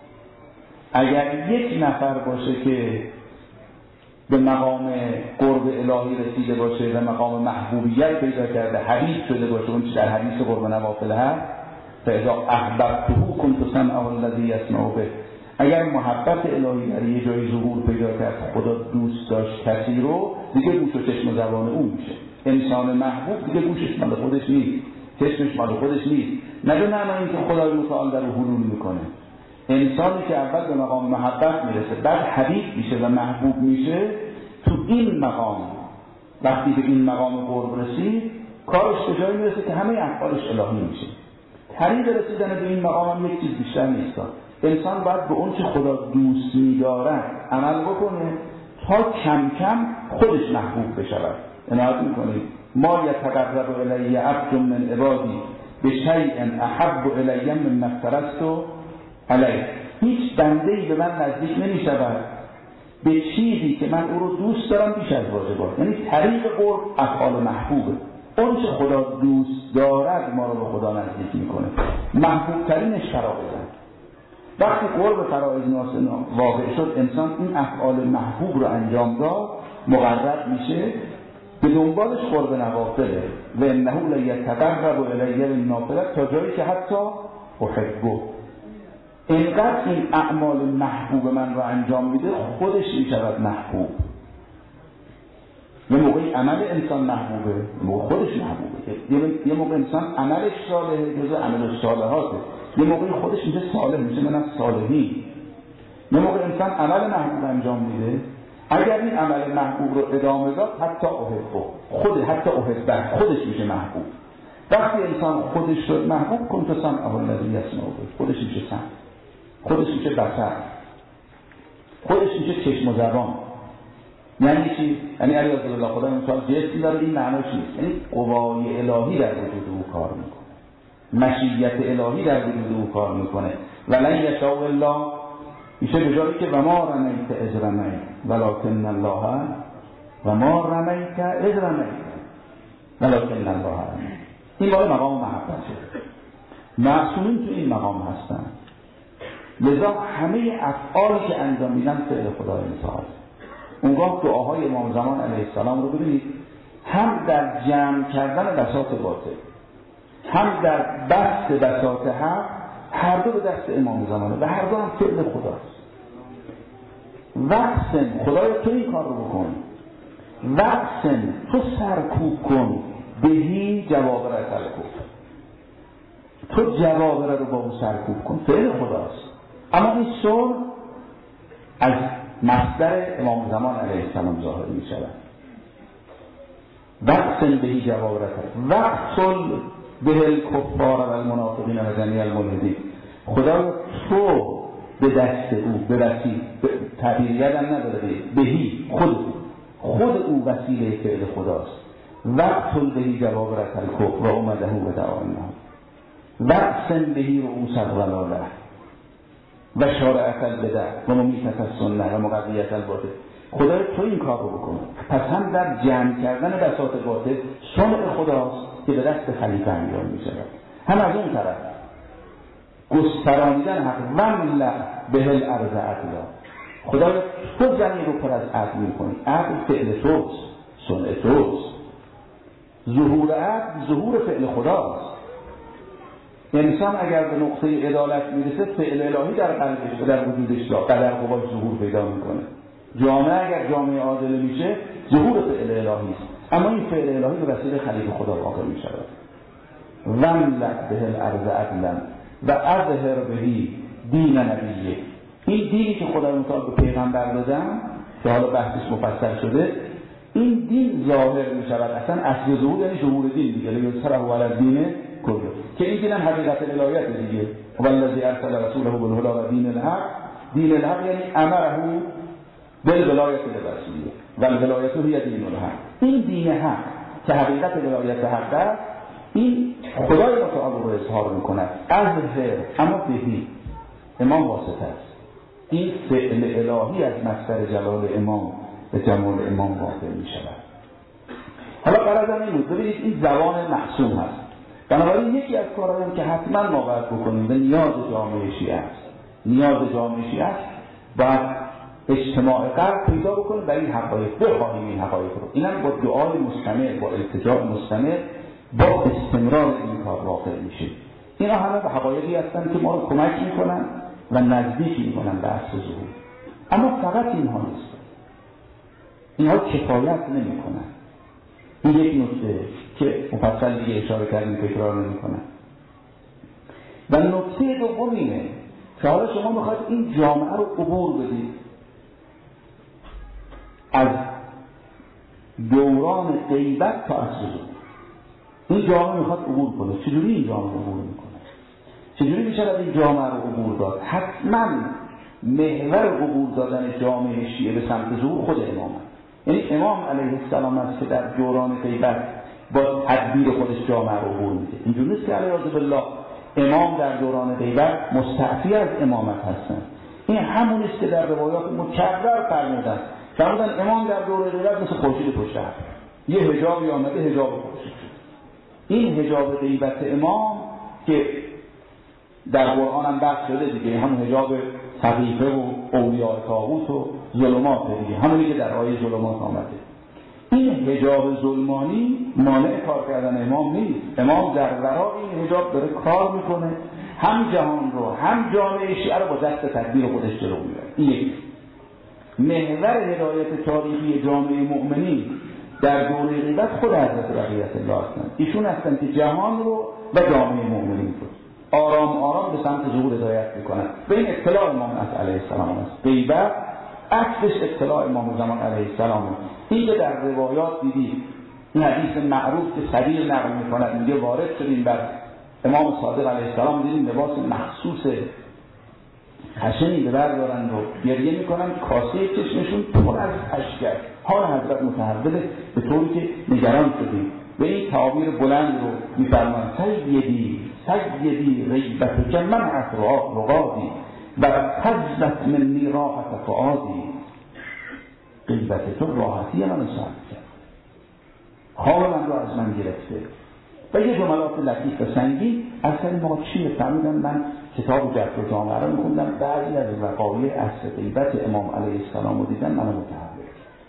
اگر یک نفر باشه که به مقام قرب الهی رسیده باشه و مقام محبوبیت پیدا کرده، حبیب شده باشه، اون چی در حدیث قرب نوافل هست، فاذا احببته كنت سمعه الذی یسمع به. اگر محبت الهی در یه جایی ظهور پیدا کرد، خدا دوست داشت کسی رو، دیگه گوش و چشم و زبان اون میشه. انسان محبوب دیگه گوشش مال خودش نیست، چشمش مال خودش نیست. نه این که خدای متعال در حلول میکنه. انسانی که اول به مقام محبت میرسه، بعد حبیب میشه و محبوب میشه، تو این مقام وقتی به این مقام قرب رسید، کارش به جایی میرسه که همه افعالش الهی میشه. طریق رسیدن به این مقام هم یک چیز بیشتر نیست. انسان باید به اون چه خدا دوست می‌دارد عمل بکنه تا کم کم خودش محبوب بشود. عنایت می‌کنید ما یتقرب الی عبد من عبادی بشیء احب الی مما افترضت علیه. هیچ بنده‌ای به من نزدیک نمی‌شود به چیزی که من او رو دوست دارم بیش از واجبات. یعنی طریق قرب افعال محبوبه. اون چه خدا دوست دارد ما رو به خدا نزدیک می‌کنه. محبوب ترینش فرائض. وقتی قرب فرائض واقع شد، انسان این افعال محبوب رو انجام داد، مقرب میشه، به دنبالش قرب نوافله و انه لیتقرب الی بالنافله تا جایی که حتی احبه. اینقدر این اعمال محبوب من رو انجام میده، خودش میشود محبوب. یه موقعی عمل انسان محبوبه، یه موقع خودش محبوبه. یه موقع انسان عملش صالحه، جزء عمل صالحاته. یه موقعی خودش میشه صالح، میشه من از صالحین. یه موقع انسان عمل محبوب انجام میده، اگر این عمل محبوب رو ادامه داد، حتی احبه خودش میشه محبوب. وقتی انسان خودش شد محبوب، کنت سمعه الذی یسمع به، خودش میشه سمع، خودش میشه بصر، خودش میشه چشم و زبان. یعنی چی؟ یعنی علیه الله خدا مثال جسم داره، این معناش نیست. یعنی قوای الهی در وجود او کار میکنه، مشیت الهی در وجود او کار میکنه. ولن یشاء الله میشه به جایی که و ما رمیت اذ رمیت ولکن الله و ما رمیت اذ رمیت ولکن الله رمی. این باید مقام محبت شد. معصومین تو این مقام هستن، لذا همه افعالی که انجام میدن فعل خدای متعال. اونگاه دعاهای امام زمان علیه السلام رو ببینید، هم در جمع کردن بساط باطل، هم در بسط بساط حق، هر دو به دست امام زمانه و هر دو هم فعل خداست. وقسم، خدای تو این کار رو بکن، وقسم تو سرکوب کن، بهی جوابره سرکوب، تو جوابره رو با اون سرکوب کن، فعل خداست. اما این سر از مصدر امام زمان علیه السلام ظاهر می شود. وقسم بهی جوابره سرکوب، وقسل به الکفار و المنافقین و جمیع الملحدین. خدا تو به دست او برسی، تعبیر یدم نداره، بهی خود او وسیله فعل خداست. وقتل بهی جواب رسل کفر و اومده و دعاینا وقسم بهی رؤوس الضلاله و شارعت البدع و ممیتت السنه و مقضیت الباطل. خدا تو این کار رو بکنه. پس هم در جمع کردن بساط باطل صنع خداست که به دست خلیفه انجام می شود، هم از اون طرف گسترانیدن حق وملع به الارض عدلا. خدا تو زمین رو پر از عدل می کنی. عدل فعل توست، صنع توست. ظهور عدل ظهور فعل خداست. انسان اگر به نقطه عدالت میرسه فعل الهی در قلبش و در وجودش قدر قواش ظهور پیدا میکنه. جامعه اگر جامعه عادله میشه ظهور فعل الهی است، اما این فعل الهی به وسیله خلیفه خدا واقع میشود. وملأ به الارض عدلا و اظهر بهی دین نبیه. این دینی که خدای متعال به پیغمبر دادن که حالا بحثش مفصل شده، این دین ظاهر می شود. اصلا اصل ظهور یعنی ظهور دین دیگه، یسره علی الدین کله، که این دین هم حقیقت الهیات دیگه. والذی ارسل رسوله بالهدی و دین الحق. دین الحق یعنی امره بالولایت لرسوله و الولایت هی دین الحق. این دین حق که حقیقت الهیات حق است، این خدای متعال رو اظهار میکند. اظهر اما بهی امام واسطه است. این فعل الهی از مصدر جلال امام به جمال امام واقع می شود. حالا قرارم این بود، ببینید این زبان معصوم هست. بنابراین یکی از کارهایی که حتما ما باید بکنیم و نیاز جامعه شیعه است، نیاز جامعه شیعه است، باید اجتماع قلب پیدا بکنیم و این حقایق بخواهیم. این حقایق رو اینم با دعای مستمر، با التجاء مستمر، با استمرار این کار واقع میشه. اینا همه به حقایقی هستن که ما رو کمک میکنن و نزدیک میکنن به اصل ظهور. اما فقط اینها نیست، اینها کفایت نمی کنن. این یک نکته که مفصل دیگه اشاره کردیم، تکرار نمی کنن. و نکته دوم اینه که حالا شما میخواید این جامعه رو عبور بدید از دوران غیبت تا اصل ظهور. این جامعه میخواد عبور کنه. چجوری این جامعه عبور میکنه؟ چجوری میشه از این جامعه رو عبور داد؟ حتما محور عبور دادن جامعه شیعه به سمت ظهور خود امام است. یعنی امام علیه السلام است که در دوران غیبت با تدبیر خودش جامعه رو عبور میده. اینجوری نیست که علیه بالله امام در دوران غیبت مستعفی از امامت هستن. این همون است که در روایات مکرر فرمودن. فرمودن امام در دوره غیبت مثل خورشید پشت هست. یه حجابی آمده، حجاب خورشید شد. این حجاب غیبت امام که در قرآن هم بحث شده دیگه، همون حجاب سقیفه و اولیاء طاغوت و ظلمات دیگه، همونی که در آیه ظلمات آمده. این حجاب ظلمانی مانع کار کردن امام نیست. امام در ورای این حجاب داره کار میکنه، هم جهان رو هم جامعه شیعه رو با دست تدبیر خودش جلو میبره. این یک محور هدایت تاریخی جامعه مؤمنین در دوره غیبت خود حضرت بقیت الله هستند. ایشون هستند که جهان رو و جامعه مؤمنین رو آرام آرام به سمت ظهور هدایت میکنن. به این اطلاع امام علیه السلام است. غیبت عکسش اطلاع امام زمان علیه السلام است. این که در روایات دیدید، این حدیث معروف که صدیق نقل میکند، میگه وارد شدیم بر امام صادق علیه السلام، دیدیم لباس مخصوص خشنی به بر دارند و گریه میکنن، کاسه چشمشون پر از اشک است. حال حضرت متحوله به طوری که نگران شدیم و این تعابیر بلند رو میفرمایند: سیدی غیبت که من رقادی و تزلت منی راحت فعادی. غیبت تو راحتی من ساعت کرد، حال من رو از من گرفته. و یه جملات لطیف و سنگین اصلا ما چیه فهمیدم. من کتاب جبر و جامعه رو میخوندم، بعضی از وقایع اصل غیبت امام علیه السلام رو دیدم، من متحول.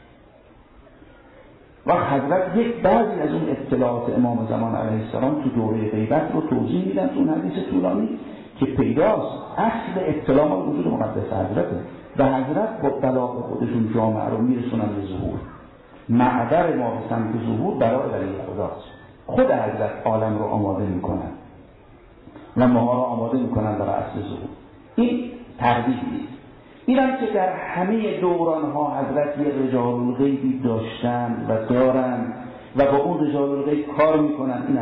و حضرت یک بعضی از اون اطلاعات امام زمان علیه السلام تو دوره غیبت رو توضیح میدن تو اون حدیث طولانی که پیداست. اصل اطلاع ما وجود مقدس حضرته و حضرت با بلاغ خودشون جامعه رو میرسونن به ظهور. معبر ما به سمت ظهور برای ولی خداست. خود حضرت عالم رو آماده میکنن و ما رو آماده میکنن برای اصل ظهور. این تردید نیست. اینم که در همه دوران ها حضرت یه رجال الغیبی داشتن و دارن و با اون رجال الغیب کار میکنن، اینم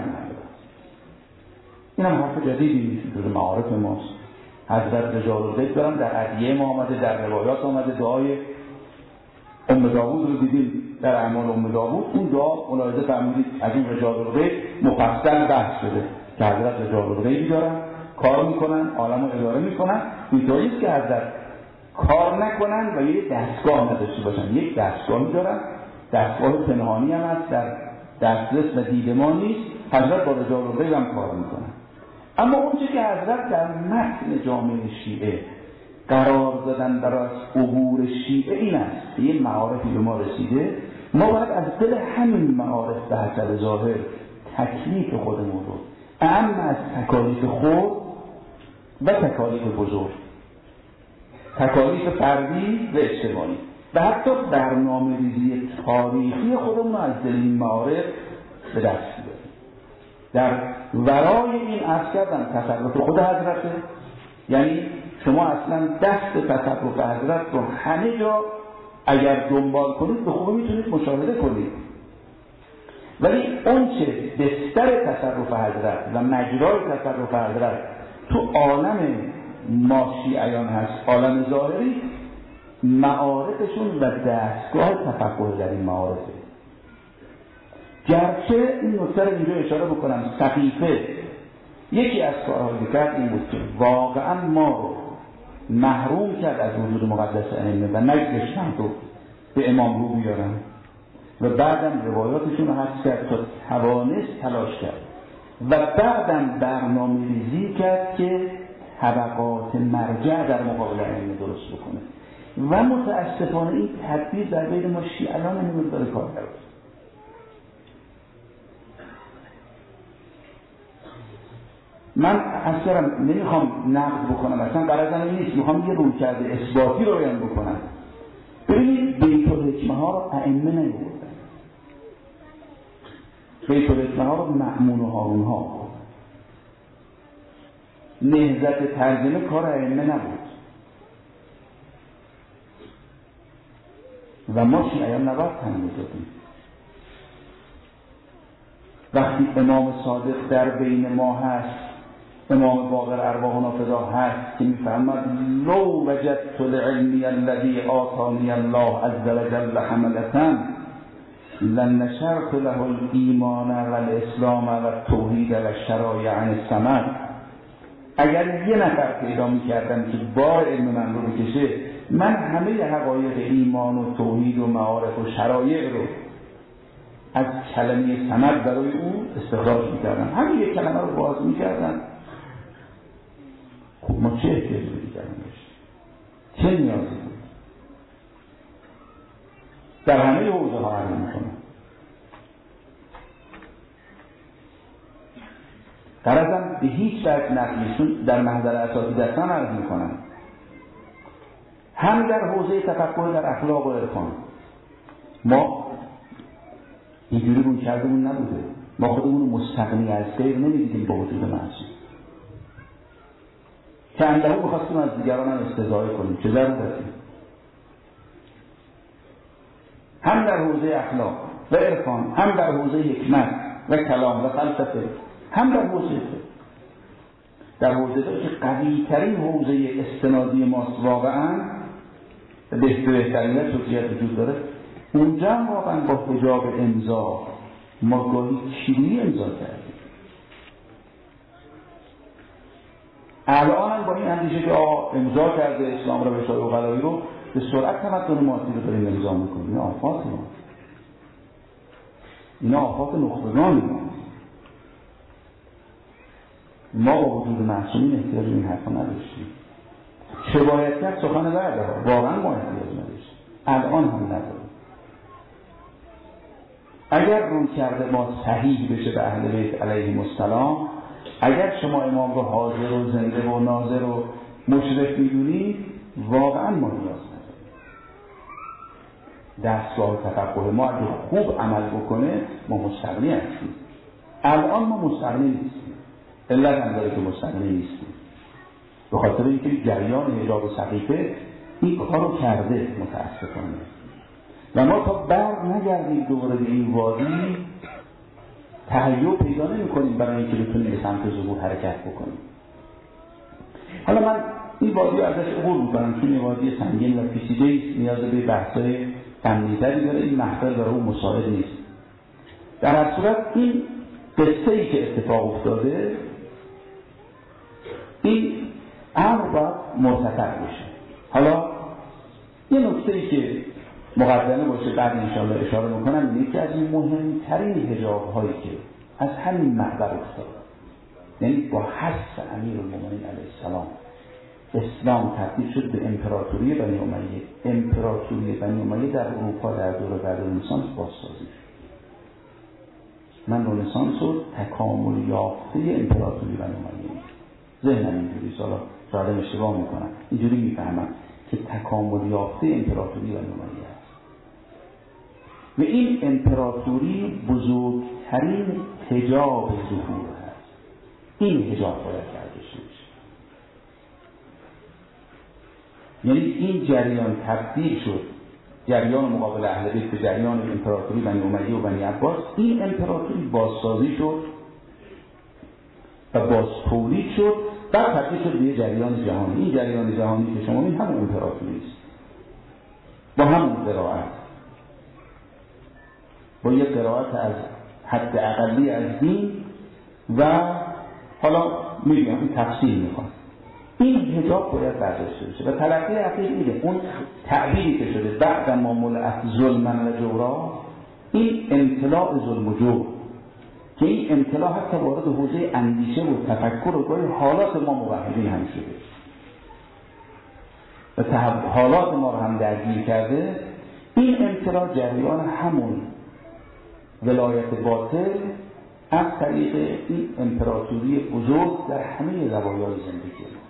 حرف جدیدی نیست، در معارف ماست. حضرت رجال الغیب دارن، در ادعیه ما آمده، در روایات آمده. دعای ام داوود رو دیدیم در اعمال ام داوود، اون دعا ملاحظه فرمودید از این رجال الغیب مفصل بحث شده که حضرت رجال الغیبی دارن، کار میکنن، عالم رو اداره میکنن. اینطوری است که حضرت کار نکنن و یه دستگاه نداشته باشن. یک دستگاهی دارن، دستگاه پنهانی هم هست، در دسترس و دید ما نیست. حضرت با رجال الغیب هم کار میکنن. اما اون چیزی که حضرت در متن جامعه شیعه قرار دادن برای عبور شیعه این است: یه معارفی به ما رسیده، ما باید از دل همین معارف به حسب ظاهر تکلیف خودمون رو اهم از تکالیف خود و تکالیف بزرگ، تکالیف فردی و اجتماعی و حتی برنامه‌ریزی تاریخی خودمون از دل این معارف به دست بیاریم. در ورای این عرض کردم تصرف خود حضرته، یعنی شما اصلا دست تصرف حضرت رو همه جا اگر دنبال کنید به خوبی میتونید مشاهده کنید، ولی اون چه بستر تصرف حضرت و مجرای تصرف حضرت تو عالم ما شیعیان هست، عالم ظاهری، معارفشون و دستگاه تفکر در این معارفه. گرچه این نکته رو اینجا اشاره بکنم، صحیفه یکی از کارهایی کرد این بود که واقعا ما رو محروم کرد از وجود مقدس ائمه و نگذاشتن تو به امام رو بیارن و بعدم روایاتشون رو حذف کرد تا توانست تلاش کرد و بعدم برنامه ریزی کرد که طبقات مرجع در مقابل ائمه درست بکنه و متاسفانه این تدبیر در بین ما شیعیان نمی‌داره کار کرد. من اصلا نمیخوام نقد بکنم، اصلا غرضم این نیست، میخوام یه رویکرد اثباتی رو بیان بکنم. ببینید بیت الحکمه ها رو ائمه نیاوردن، بیت الحکمه ها رو مأمون و هارون ها، نهضت ترجمه کار ائمه نبود و ما شیعیان نباید تنبیه دادیم. وقتی امام صادق در بین ما هست، امام باقر ارواح نافذه هست که میفرماد لو وجدت العلمی الذی آتانی الله عز وجل حملة لنشرت له الایمان و الاسلام و التوحید و الشرایع عن الصمد. اگر یه نفر پیدا میکردم که بار علم من رو بکشه، من همه حقایق ایمان و توحید و معارف و شرایع رو از کلمه صمد برای او استخراج میکردم، همین یک کلمه رو باز میکردم. خب ما چه احتیاجی کردیم؟ چه نیازی بود؟ در همه حوزه ها عرض میکنم. غرضم به هیچ وجه نقلیشون در محضر اساتیدتان عرض میکنم، هم در حوزه تفکر در اخلاق و عرفان ما اینجوری روی کردمون نبوده. ما خودمون رو مستغنی از غیر نمیدیدیم با وجود معصوم که اندهو بخواستیم از دیگران هم استضاعه کنیم، چه ضرورتی؟ هم در حوزه اخلاق و عرفان، هم در حوزه حکمت و کلام و فلسفه، هم در حوزه در حوزه که قوی ترین حوزه استنادی ماست واقعا بهترین حجیت وجود داره، اونجا هم واقعا با حجاب امضا ما گاهی کیلویی امضا کردیم. الان هم با این اندیشه که امضا کرده اسلام را به شای و غلایی رو به سرعت تمدن مادی رو داریم امضا میکنیم. این آفات ما، این آفات نخبگان ما با وجود معصومین احتیاج این حرفا نداشتیم. چه باید کرد؟ سخن بعده واقعا ما احتیاج نداشتیم، الان هم نداریم. اگر روی کرده ما صحیح بشه به اهل بیت علیهم السلام، اگر شما امام رو حاضر و زنده و ناظر و مشرف میدونید، واقعا ما نیاز نداریم. دستگاه تفکر ما اگه خوب عمل بکنه ما مستغنی هستیم. الان ما مستغنی نیستیم، علت هم داره که مستغنی نیستیم، به خاطر اینکه جریان حجاب و صحیفه این کارو کرده متاسفانه و ما تا بر نگردیم دوباره به این وادی تهیع پیدا نمی کنیم برای اینکه بتونیم به سمت ظهور حرکت بکنیم. حالا من این وادی رو ازش عبور میکنم چون این وادی سنگین و پیچیده است، نیاز به بحث‌های فنی‌تری داره، این محفل برای اون مساعد نیست. در هر صورت این قصه‌ای که اتفاق افتاده، این امر باید مرتفع بشه. حالا یه نکته‌ای که مقدمه باشه بعد انشاءالله اشاره میکنم، اینه که از این مهمترین حجاب هایی که از همین محور افتاد، یعنی با حث امیرالمومنین علیه السلام اسلام تبدیل شد به امپراتوری بنی امیه. امپراتوری بنی امیه در اروپا در دوره بعد از رنسانس بازسازی شد. من رنسانس رو تکامل یافته امپراتوری بنی امیه، ذهنم اینجوری، حالا شاید اشتباه میکنم، اینجوری میفهمم که تکامل یافته امپراتوری بنی امیه است و این امپراتوری بزرگترین حجاب ظهور هست. این حجاب باید برداشته بشه. یعنی این جریان تبدیل شد، جریان مقابل اهل بیت به جریان امپراتوری بنی امیه و بنی عباس. این امپراتوری بازسازی شد و بازتولید شد، بعد تبدیل شد به جریان جهانی. این جریان جهانی که شما این همون امپراتوری است، با همون قرائت، با یک قرائت از حد اقلی از دین و حالا میگم این تفصیل میکنم. این حجاب باید برداشته بشه و تلقی عقیل اینه، اون تعبیری که شده بعد ما ملأت ظلمن و جورا، این امتلاء ظلم و جور که این امتلاء حتی وارد حوزه اندیشه و تفکر و گاهی حالات ما موحدین هم شده و حالات ما رو هم درگیر کرده. این امتلاء جریان همون ولایت باطل از طریق این امپراتوری بزرگ در همه زوایای زندگی ما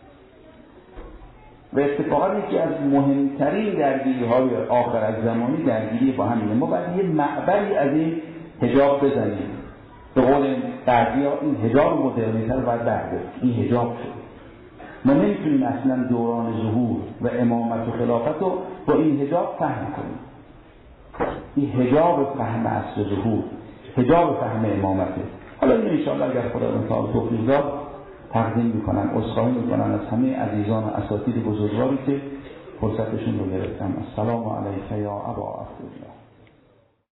و اتفاقا یکی از مهمترین درگیری‌های آخر از زمانی درگیری با همینه. ما باید یه معبری از این حجاب بزنیم. به قول غربی‌ها این حجاب مدرنیته رو باید برداریم. این حجاب شد. ما نمیتونیم اصلا دوران ظهور و امامت و خلافت رو با این حجاب فهم کنیم. این حجاب فهم اصل ظهور، حجاب فهم امامته. حالا این انشاءالله اگر خدا تعالی توفیق داد تقدیم میکنن، عذرخواهی میکنن از همه عزیزان و اساتید بزرگواری که فرصتشون رو گرفتم. السلام علیک یا ابا عبدالله.